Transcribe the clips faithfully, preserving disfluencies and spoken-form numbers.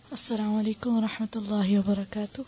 السلام عليكم ورحمة الله وبركاته.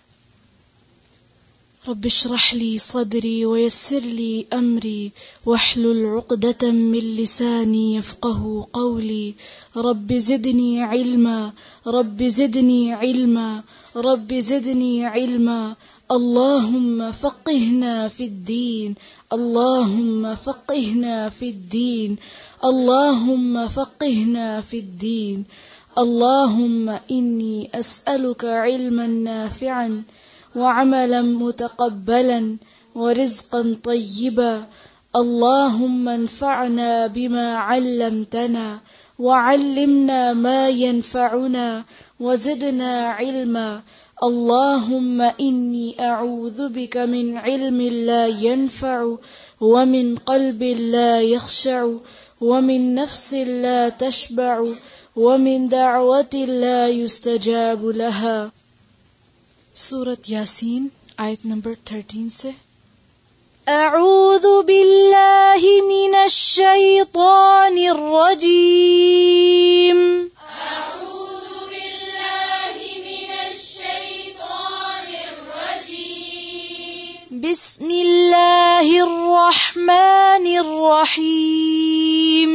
رب اشرح لي صدري ويسر لي أمري واحلل عقدة من لساني يفقه قولي. رب زدني علما رب زدني علما رب زدني علما. اللهم فقهنا في الدين اللهم فقهنا في الدين اللهم فقهنا في الدين. اللهم إني أسألك علما نافعا وعملا متقبلا ورزقا طيبا. اللهم انفعنا بما علمتنا وعلمنا ما ينفعنا وزدنا علما. اللهم إني أعوذ بك من علم لا ينفع ومن قلب لا يخشع ومن نفس لا تشبع ومن دعوة لا يستجاب لها. सूरत यासीन आयत नंबर थर्टीन से। अऊज़ु बिल्लाहि मिनश शैतानिर रजीम। अऊज़ु बिल्लाहि मिनश शैतानिर रजीम। बिस्मिल्लाहिर रहमानिर रहीम।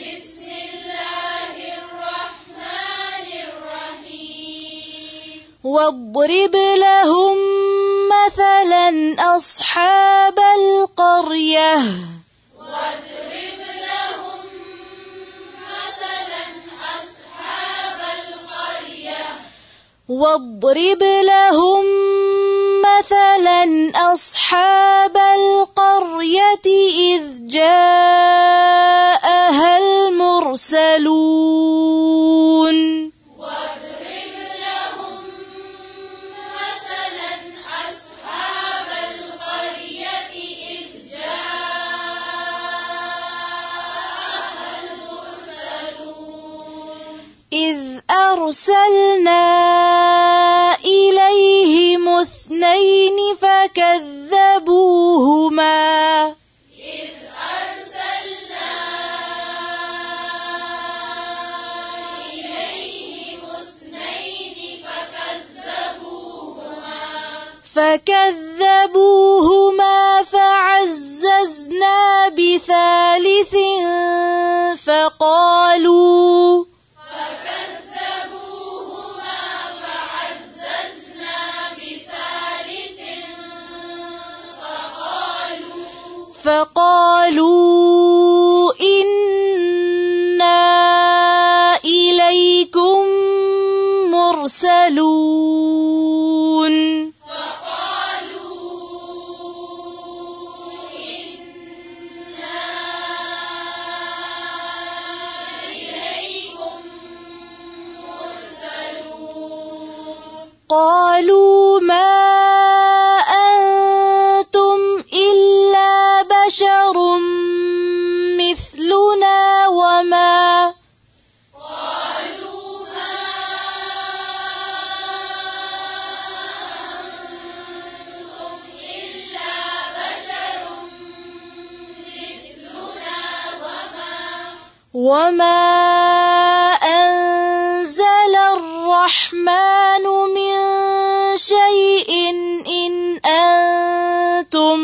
واضرب لهم مثلا أصحاب القرية واضرب لهم مثلا أصحاب القرية واضرب لهم مثلا أصحاب القرية إذ جاءها المرسلون. إذ أرسلنا إليهم اثنين فكذبوهما إذ أرسلنا إليهم اثنين فكذبوهما فكذبوهما فعززنا بثالث فقالوا فقالوا إنا إليكم مرسلون. فقالوا إنا إليكم مرسلون. قالوا ما بشر مثلنا وما قالوا ما أنتم إلا بشر مثلنا وما وما أنزل الرحمن من شيء إن أنتم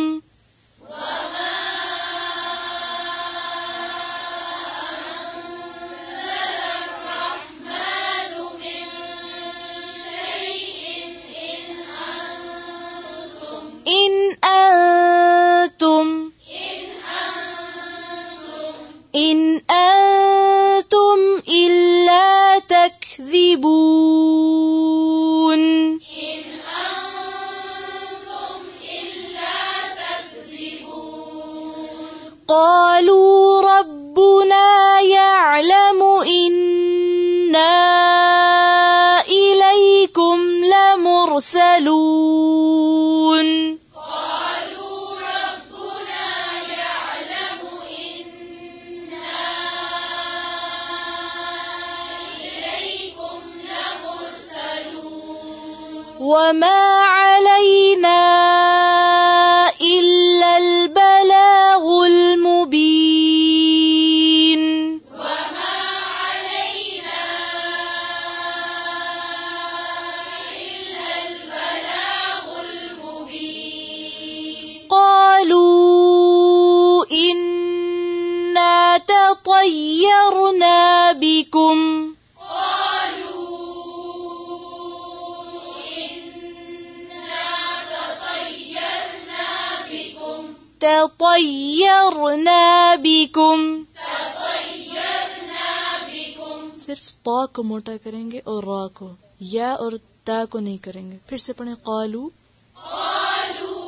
إن أنتم إن أنتم إلا تكذبون. إن أنتم إلا تكذبون. قالوا ربنا يعلم إنا إليكم لمرسلون. وما علينا إلا البلاغ المبين. وما علينا تطيرنا بكم تطيرنا بكم सिर्फ ता को मोटा करेंगे और रा को, या और ता को नहीं करेंगे. फिर से पढ़ें कालू قالوا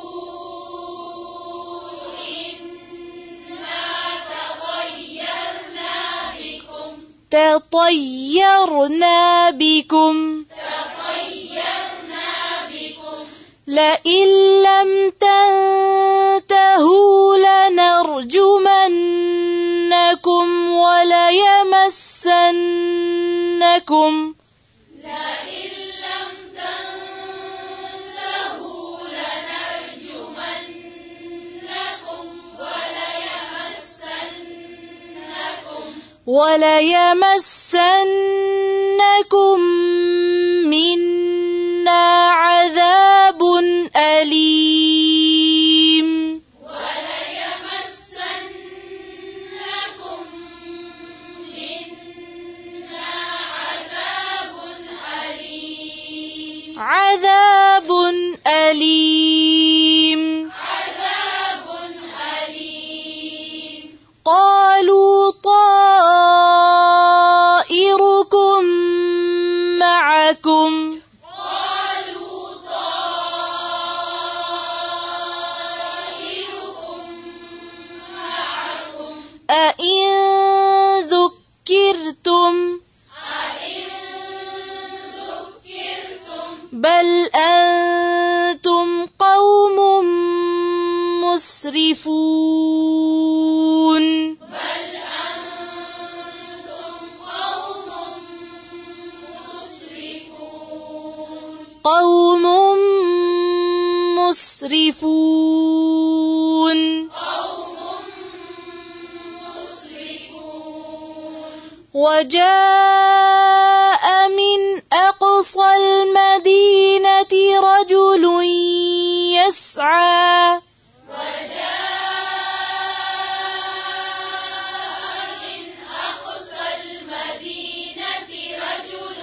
إنا تطيرنا بكم تطيرنا بكم تطيرنا بكم لئن لم تنتهوا لنرجمنكم وليمسنكم لئن لم تنتهوا لنرجمنكم وليمسنكم وليمسنكم منا عذاب أليم وليمسنكم منا عذاب أليم عذاب أليم عذاب أليم قالوا طائركم معكم قالوا طائركم معكم أئن ذكرتم أئن ذكرتم بل أنتم قوم مسرفون بل أنتم قوم مسرفون قوم مسرفون قوم مسرفون وجاء من أقصى المدينة رجل يسعى وجاء من أقصى المدينة رجل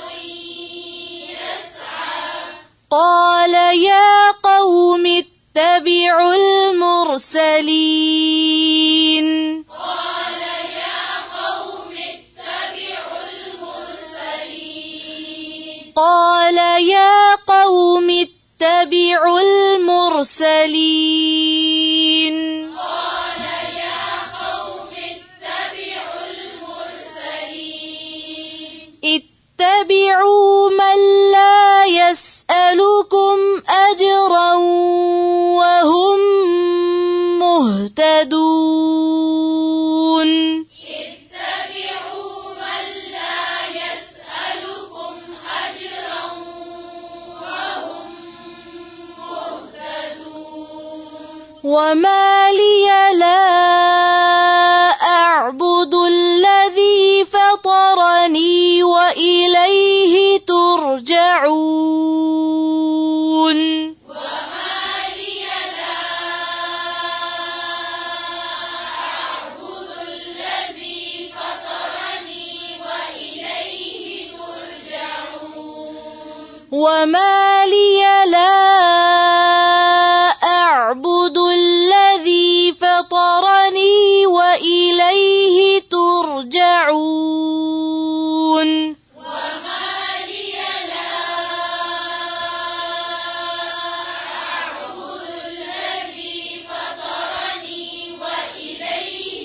يسعى قال يا قوم اتبعوا المرسلين قال يا قوم اتبعوا المرسلين قال يا قوم اتبعوا المرسلين قال يا قوم اتبعوا المرسلين اتبعوا من لا يسألكم أجرا وهم مهتدون اتبعوا من لا يسألكم أجرا وهم مهتدون وما لي لا أعبد الذي فطرني وإليه ترجعون وما لي لا أعبد الذي فطرني وإليه ترجعون وما لي لا أعبد الذي فطرني وإليه ترجعون وما لي لا أعبد الذي فطرني وإليه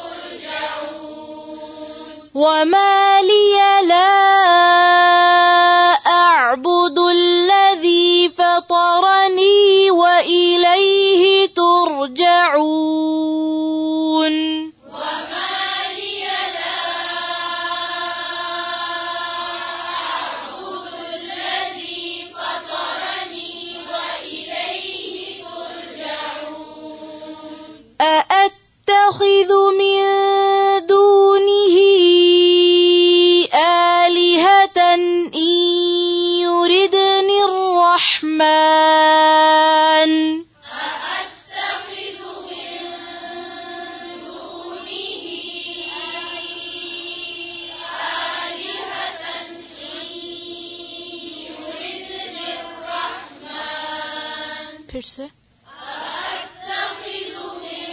ترجعون وما لي لا أعبد الذي فطرني وإليه ترجعون وما لي لا أعبد الذي فطرني وإليه ترجعون أأتخذ من دونه آلهة إن يردني الرحمن أأتخذ من دونه آلهة إن يردني الرحمن फिर से أأتخذ من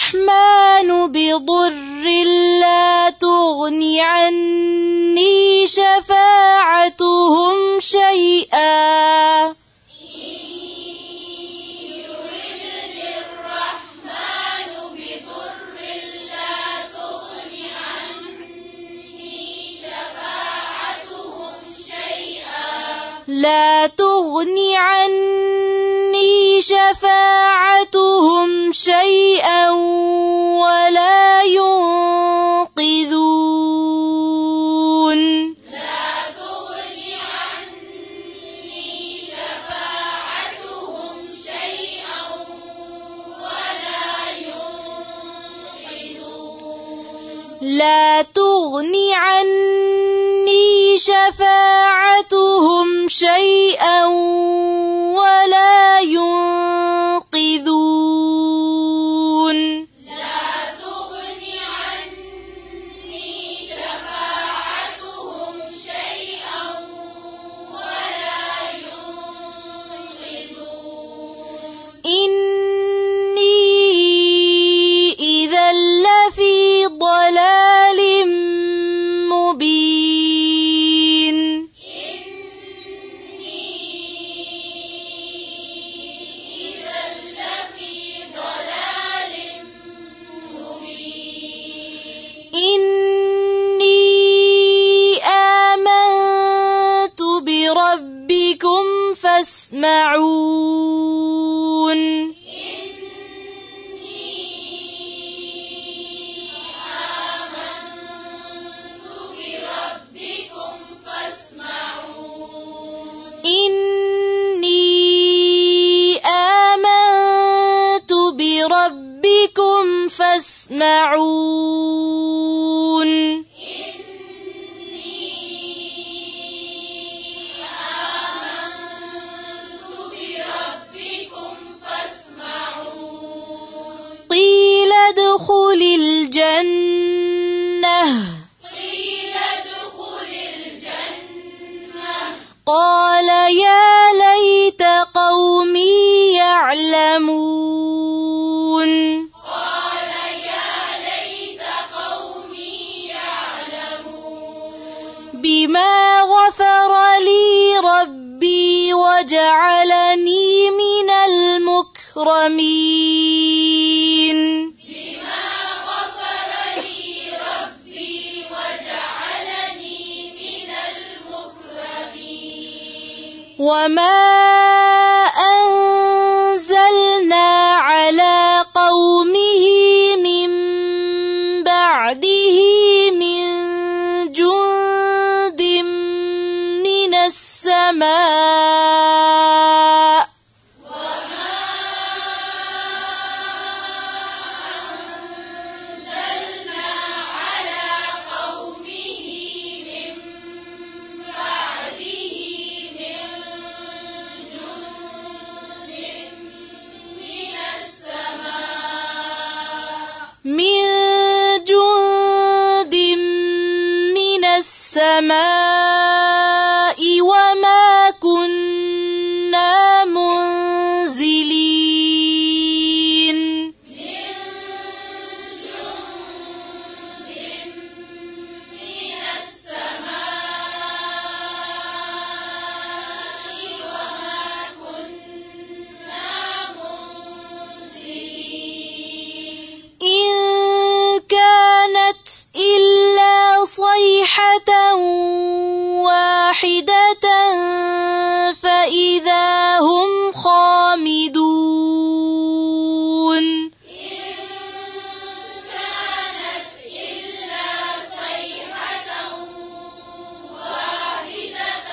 الرحمن بضر لا تغن عني شفاعتهم شيئا لا تغن عني شفاعتهم شيئا ولا ينقذون لا تغن عني شفاعتهم شيئا ولا ينقذون لا تغن عني شفاعتهم شيئا ولا ينقذون لا تغن عني شفاعتهم شيئا ولا ينقذون إني إذا لفي ضلال مبين إذا لفي ضلال مبين إني آمنت بربكم فاسمعون إني آمنت بربكم فاسمعون قيل ادخل الجنة قيل ادخل الجنة قال يا ليت قومي يعلمون قال يا ليت قومي يعلمون بما غفر لي ربي وجعلني من المكرمين بما غفر لي ربي وجعلني من المكرمين وما أنزلنا على قومه من بعده من جند من السماء وما أنزلنا على قومه من بعده من جند من السماء من جند من السماء وما كنا منزلين من جند من السماء وما كنا منزلين إن كانت إلا صيحة واحدة فإذا هم خامدون كانت إلا صيحة واحدة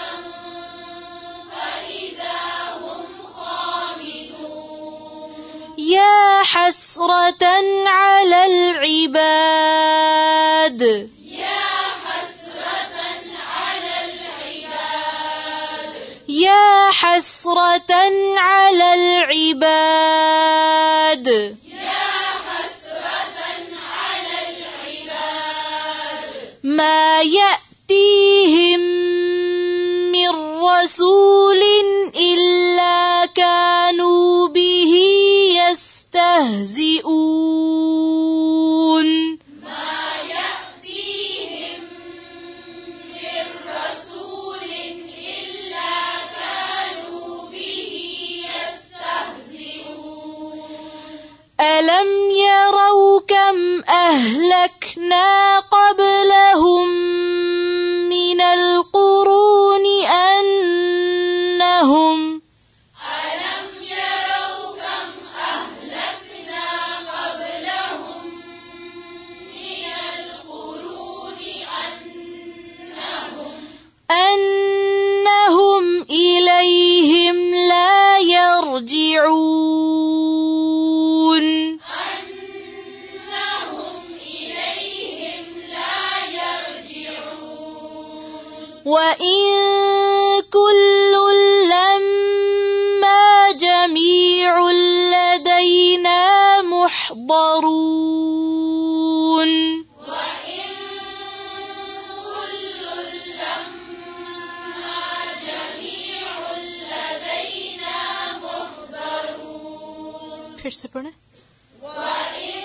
فإذا هم خامدون يا حسرة على العباد يا حسرة على العباد يا حسرة على العباد يا حسرة على العباد ما يأتيهم من رسول إلا كانوا به يستهزئون پھر سے پڑھیں. وَإِن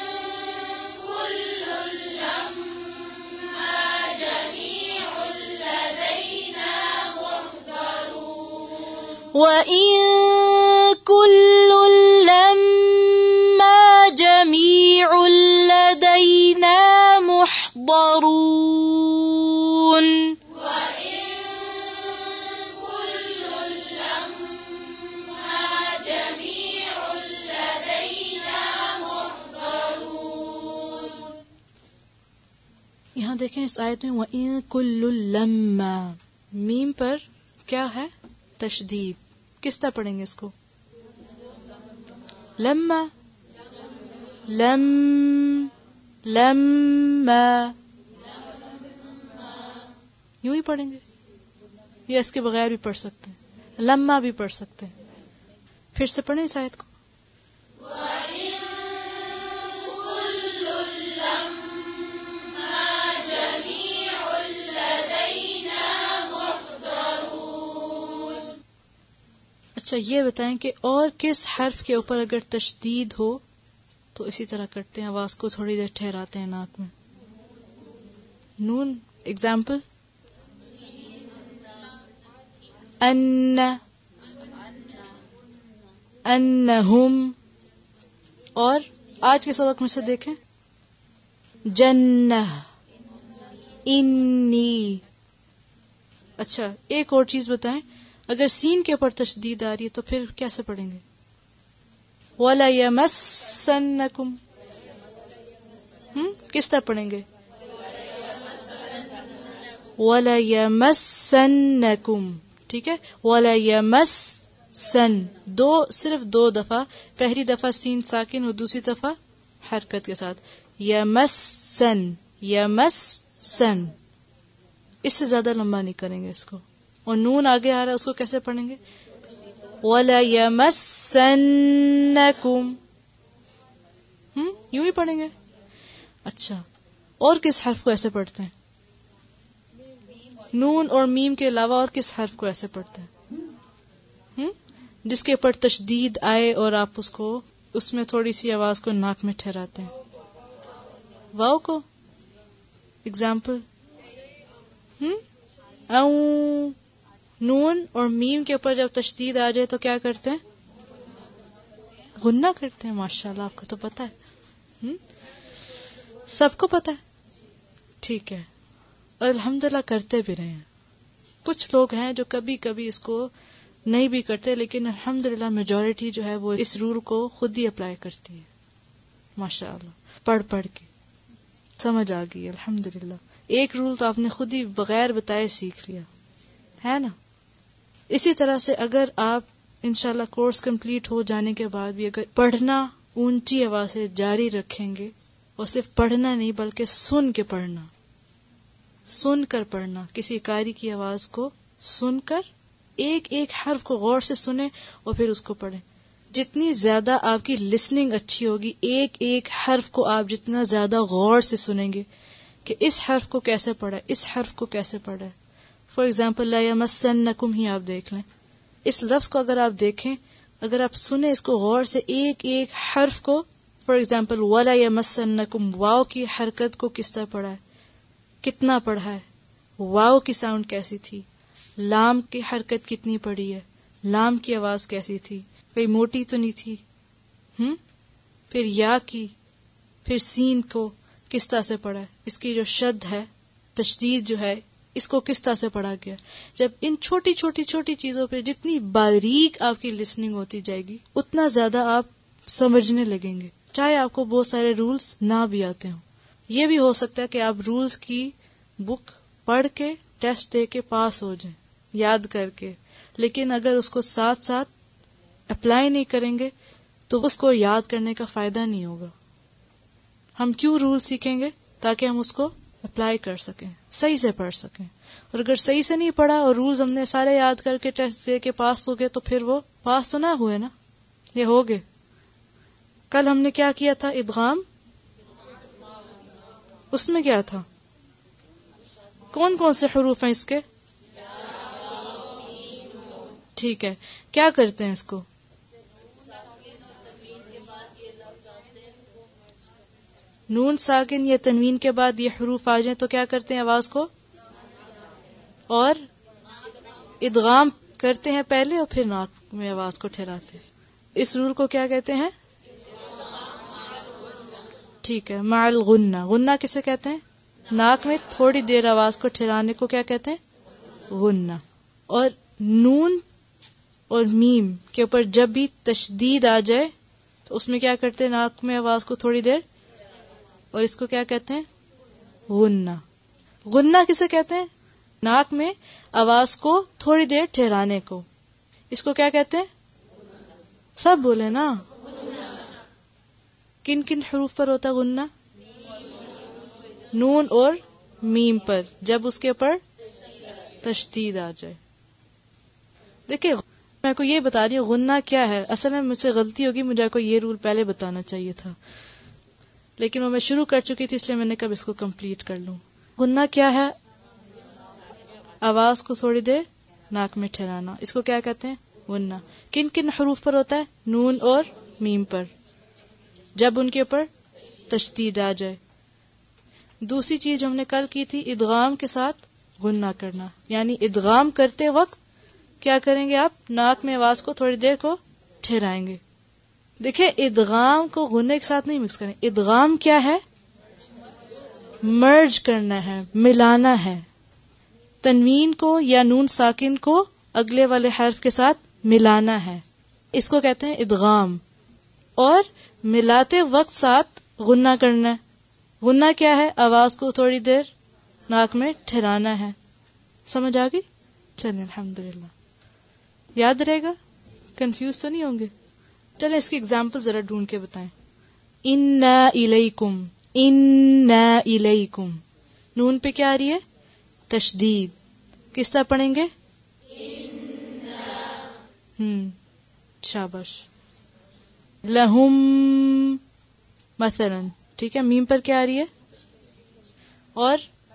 كُلٌّ لَّمَّا جَمِيعٌ لَّدَيْنَا مُحْضَرُونَ. وَإِن كُلٌّ لَّمَّا جَمِيعٌ لَّدَيْنَا مُحْضَرُونَ. وَإِن كُلٌّ لَّمَّا جَمِيعٌ لَّدَيْنَا مُحْضَرُونَ. یہاں دیکھیں اس آیت میں وَإِن كُلٌّ لَّمَّا، میم پر کیا ہے؟ تشدید. کس طرح پڑھیں گے اس کو؟ لما لم لما یوں ہی پڑھیں گے یا اس کے بغیر بھی پڑھ سکتے ہیں؟ لما بھی پڑھ سکتے ہیں. پھر سے پڑھیں اس آیت کو. وَإِن كُلٌّ لَّمَّا جَمِيعٌ لَّدَيْنَا مُحْضَرُونَ. اچھا یہ بتائیں کہ اور کس حرف کے اوپر اگر تشدید ہو تو اسی طرح کرتے ہیں، آواز کو تھوڑی دیر ٹھہراتے ہیں ناک میں. نون. ایگزامپل ان انہم. اور آج کے سبق میں سے دیکھیں جنہ انی. اچھا ایک اور چیز بتائیں، اگر سین کے اوپر تشدید آ رہی ہے تو پھر کیسے پڑھیں گے؟ وَلَيَمَسَّنَّكُمْ. ہم کس طرح پڑھیں گے؟ وَلَيَمَسَّنَّكُمْ. ٹھیک ہے، وَلَيَمَسَّن دو، صرف دو دفعہ، پہلی دفعہ سین ساکن اور دوسری دفعہ حرکت کے ساتھ. یمسن یمسن. اس سے زیادہ لمبا نہیں کریں گے اس کو. اور نون آگے آ رہا ہے اس کو کیسے پڑھیں گے؟ وَلَيَمَسَّنَّكُمْ. ہم یوں ہی پڑھیں گے. اچھا اور کس حرف کو ایسے پڑھتے ہیں؟ نون اور میم کے علاوہ اور کس حرف کو ایسے پڑھتے ہیں ہم؟ جس کے اوپر تشدید آئے اور آپ اس کو اس میں تھوڑی سی آواز کو ناک میں ٹھہراتے ہیں. واو کو. ایگزامپل ہم او. نون اور میم کے اوپر جب تشدید آ جائے تو کیا کرتے ہیں؟ غنہ کرتے ہیں. ماشاءاللہ آپ کو تو پتا ہے. ہم؟ سب کو پتا ہے. ٹھیک ہے، اور الحمدللہ کرتے بھی رہے ہیں. کچھ لوگ ہیں جو کبھی کبھی اس کو نہیں بھی کرتے، لیکن الحمدللہ میجورٹی جو ہے وہ اس رول کو خود ہی اپلائی کرتی ہے. ماشاءاللہ پڑھ پڑھ کے سمجھ آ گئی. الحمدللہ ایک رول تو آپ نے خود ہی بغیر بتائے سیکھ لیا ہے نا. اسی طرح سے اگر آپ انشاءاللہ کورس کمپلیٹ ہو جانے کے بعد بھی اگر پڑھنا اونچی آواز سے جاری رکھیں گے، اور صرف پڑھنا نہیں بلکہ سن کے پڑھنا، سن کر پڑھنا، کسی قاری کی آواز کو سن کر ایک ایک حرف کو غور سے سنیں اور پھر اس کو پڑھیں. جتنی زیادہ آپ کی لسننگ اچھی ہوگی، ایک ایک حرف کو آپ جتنا زیادہ غور سے سنیں گے کہ اس حرف کو کیسے پڑھا ہے، اس حرف کو کیسے پڑھا ہے. فار ایگزامپل لا یمسنکم ہی آپ دیکھ لیں، اس لفظ کو اگر آپ دیکھیں، اگر آپ سنیں اس کو غور سے ایک ایک حرف کو. فار ایگزامپل ولا یمسنکم، واو کی حرکت کو کس طرح پڑھا ہے، کتنا پڑھا ہے، واو کی ساؤنڈ کیسی تھی، لام کی حرکت کتنی پڑی ہے، لام کی آواز کیسی تھی، کئی موٹی تو نہیں تھی. ہم پھر یا کی، پھر سین کو کس طرح سے پڑھا ہے، اس کی جو شد ہے، تشدید جو ہے، اس کو کس طرح سے پڑھا گیا. جب ان چھوٹی چھوٹی چھوٹی چیزوں پہ جتنی باریک آپ کی لسننگ ہوتی جائے گی، اتنا زیادہ آپ سمجھنے لگیں گے، چاہے آپ کو بہت سارے رولز نہ بھی آتے ہوں. یہ بھی ہو سکتا ہے کہ آپ رولز کی بک پڑھ کے ٹیسٹ دے کے پاس ہو جائیں یاد کر کے، لیکن اگر اس کو ساتھ ساتھ اپلائی نہیں کریں گے تو اس کو یاد کرنے کا فائدہ نہیں ہوگا. ہم کیوں رول سیکھیں گے؟ تاکہ ہم اس کو اپلائی کر سکیں، صحیح سے پڑھ سکیں. اور اگر صحیح سے نہیں پڑھا اور رولز ہم نے سارے یاد کر کے ٹیسٹ دے کے پاس ہو گئے تو پھر وہ پاس تو نہ ہوئے نا، یہ ہو گئے. کل ہم نے کیا کیا تھا؟ ادغام. اس میں کیا تھا؟ کون کون سے حروف ہیں اس کے؟ ٹھیک ہے، کیا کرتے ہیں اس کو؟ نون ساکن یا تنوین کے بعد یہ حروف آ جائیں تو کیا کرتے ہیں آواز کو؟ اور ادغام کرتے ہیں پہلے اور پھر ناک میں آواز کو ٹھہراتے ہیں. اس رول کو کیا کہتے ہیں؟ ٹھیک ہے، مع الغنہ. غنہ کسے کہتے ہیں؟ ناک میں تھوڑی دیر آواز کو ٹھہرانے کو کیا کہتے ہیں؟ غنہ. اور نون اور میم کے اوپر جب بھی تشدید آ جائے تو اس میں کیا کرتے ہیں؟ ناک میں آواز کو تھوڑی دیر، اور اس کو کیا کہتے ہیں؟ غنہ. غنہ کسے کہتے ہیں؟ ناک میں آواز کو تھوڑی دیر ٹھہرانے کو. اس کو کیا کہتے ہیں؟ سب بولے نا. کن کن حروف پر ہوتا ہے غنہ؟ نون اور میم پر، جب اس کے اوپر تشدید آ جائے. دیکھیں میں کو یہ بتا رہی ہوں غنہ کیا ہے. اصل میں مجھ سے غلطی ہوگی، مجھے کو یہ رول پہلے بتانا چاہیے تھا، لیکن وہ میں شروع کر چکی تھی اس لیے میں نے کب اس کو کمپلیٹ کر لوں. غنہ کیا ہے؟ آواز کو تھوڑی دیر ناک میں ٹھہرانا. اس کو کیا کہتے ہیں؟ غنہ. کن کن حروف پر ہوتا ہے؟ نون اور میم پر، جب ان کے اوپر تشدید آ جائے. دوسری چیز ہم نے کل کی تھی ادغام کے ساتھ غنہ کرنا، یعنی ادغام کرتے وقت کیا کریں گے آپ؟ ناک میں آواز کو تھوڑی دیر کو ٹھہرائیں گے. دیکھیں ادغام کو غنہ کے ساتھ نہیں مکس کریں. ادغام کیا ہے؟ مرج کرنا ہے، ملانا ہے. تنوین کو یا نون ساکن کو اگلے والے حرف کے ساتھ ملانا ہے، اس کو کہتے ہیں ادغام. اور ملاتے وقت ساتھ غنہ کرنا ہے. غنہ کیا ہے؟ آواز کو تھوڑی دیر ناک میں ٹھہرانا ہے. سمجھ آ گئی؟ چلیں الحمدللہ. یاد رہے گا؟ کنفیوز تو نہیں ہوں گے؟ چلیں اس کی ایگزامپل ذرا ڈھونڈ کے بتائیں. انا الیکم، انا الیکم. نون پہ کیا آ رہی ہے؟ تشدید. کس طرح پڑھیں گے؟ ہم شاباش. لہم مثلا، ٹھیک ہے. میم پر کیا آ رہی ہے؟ اور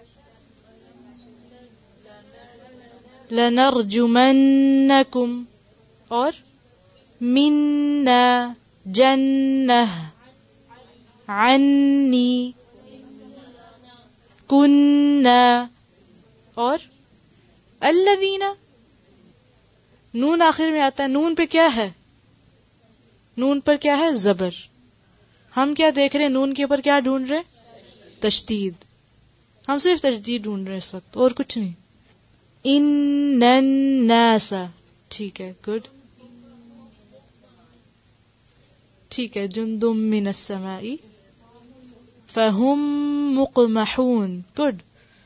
لنرجمنکم، اور منا جنہ عنی کنہ، اور الذین. نون آخر میں آتا ہے. نون پہ کیا ہے؟ نون پر کیا ہے؟ زبر. ہم کیا دیکھ رہے ہیں؟ نون کے اوپر کیا ڈھونڈ رہے؟ تشدید. ہم صرف تشدید ڈھونڈ رہے ہیں اس وقت، اور کچھ نہیں. ان الناس، ٹھیک ہے، گڈ. ٹھیک ہے. جندم من السماء فہم مقمحون، گڈ.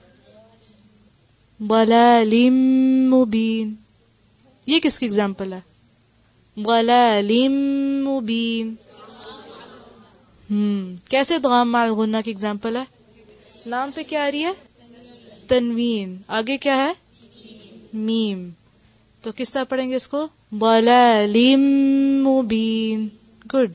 ضلال مبین، یہ کس کی اگزامپل ہے؟ ضلال مبین. ہم کیسے ادغام مع الغنہ کی اگزامپل ہے؟ لام پہ کیا آ رہی ہے؟ تنوین. آگے کیا ہے؟ میم. تو کس طرح پڑھیں گے اس کو؟ ضلال مبین، گڈ.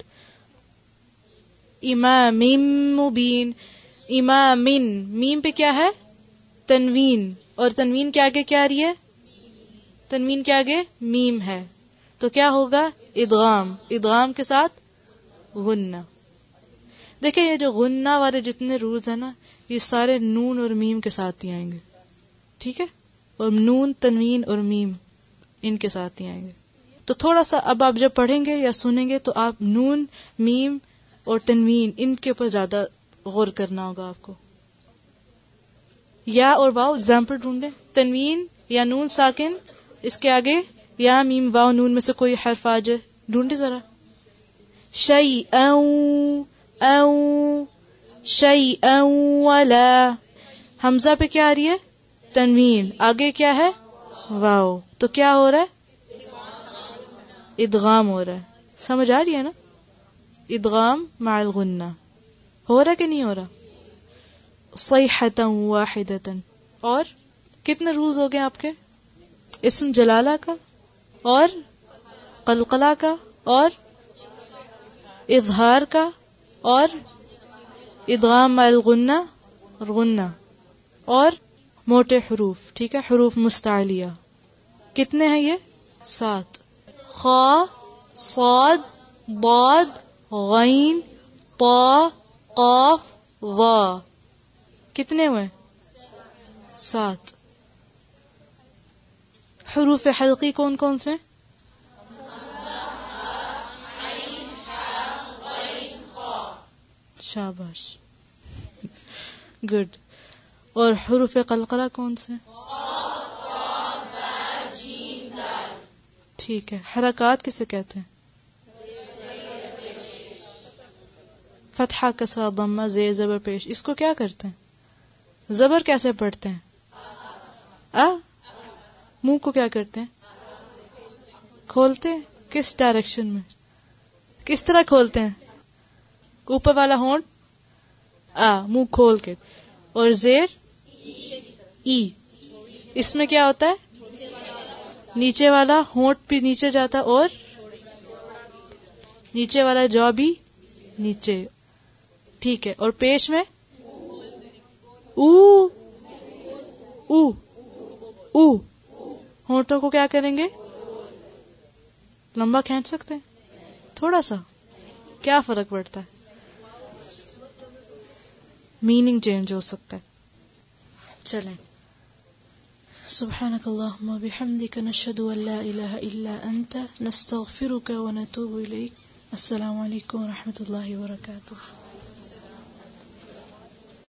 امام مبین. امام، میم پہ کیا ہے؟ تنوین. اور تنوین کے آگے کیا آ رہی ہے؟ تنوین کے آگے میم ہے، تو کیا ہوگا؟ ادغام. ادغام کے ساتھ غنہ. دیکھیں یہ جو غنہ والے جتنے رولز ہیں نا، یہ سارے نون اور میم کے ساتھ ہی آئیں گے، ٹھیک ہے. اور نون، تنوین اور میم ان کے ساتھ ہی آئیں گے. تو تھوڑا سا اب آپ جب پڑھیں گے یا سنیں گے تو آپ نون، میم اور تنوین ان کے اوپر زیادہ غور کرنا ہوگا آپ کو. یا اور واو اگزامپل ڈھونڈیں. تنوین یا نون ساکن، اس کے آگے یا میم واو نون میں سے کوئی حرف آ جائے، ڈھونڈے ذرا. شیئا او، شیئا ولا. حمزہ پہ کیا آ رہی ہے؟ تنوین. آگے کیا ہے؟ واو. تو کیا ہو رہا ہے؟ ادغام ہو رہا ہے. سمجھ آ رہی ہے نا؟ ادغام مع الغنہ ہو رہا ہے کہ نہیں ہو رہا؟ صیحۃ واحدۃ. اور کتنے رولز ہو گئے آپ کے؟ اسم جلالہ کا، اور قلقلہ کا، اور اظہار کا، اور ادغام مع الغنہ اور غنہ، اور موٹے حروف، ٹھیک ہے، حروف مستعلیہ. کتنے ہیں یہ؟ سات. خا، صاد، ضاد، غین، طا، قاف، وا کتنے ہوئے؟ سات. حروف حلقی کون کون سے؟ شاباش گڈ. اور حروف قلقلہ کون سے؟ ٹھیک ہے. حرکات کسے کہتے ہیں؟ فتحہ کسرہ ضمہ زیر زبر پیش. اس کو کیا کرتے ہیں؟ زبر کیسے پڑھتے ہیں؟ آ منہ کو کیا کرتے ہیں؟ کھولتے ہیں. کس ڈائریکشن میں؟ کس طرح کھولتے ہیں؟ اوپر والا ہونٹ آ منہ کھول کے. اور زیر ای. اس میں کیا ہوتا ہے؟ نیچے والا ہونٹ بھی نیچے جاتا اور نیچے والا جو بھی نیچے. ٹھیک ہے. اور پیش میں او او او. ہونٹوں کو کیا کریں گے؟ لمبا کھینچ سکتے ہیں تھوڑا سا. کیا فرق پڑتا ہے؟ میننگ چینج ہو سکتا ہے. چلیں. سبحانک اللہم و بحمدک نشہد ان لا الہ الا انت نستغفرک و نتوب الیک. السلام علیکم و رحمۃ اللہ وبرکاتہ.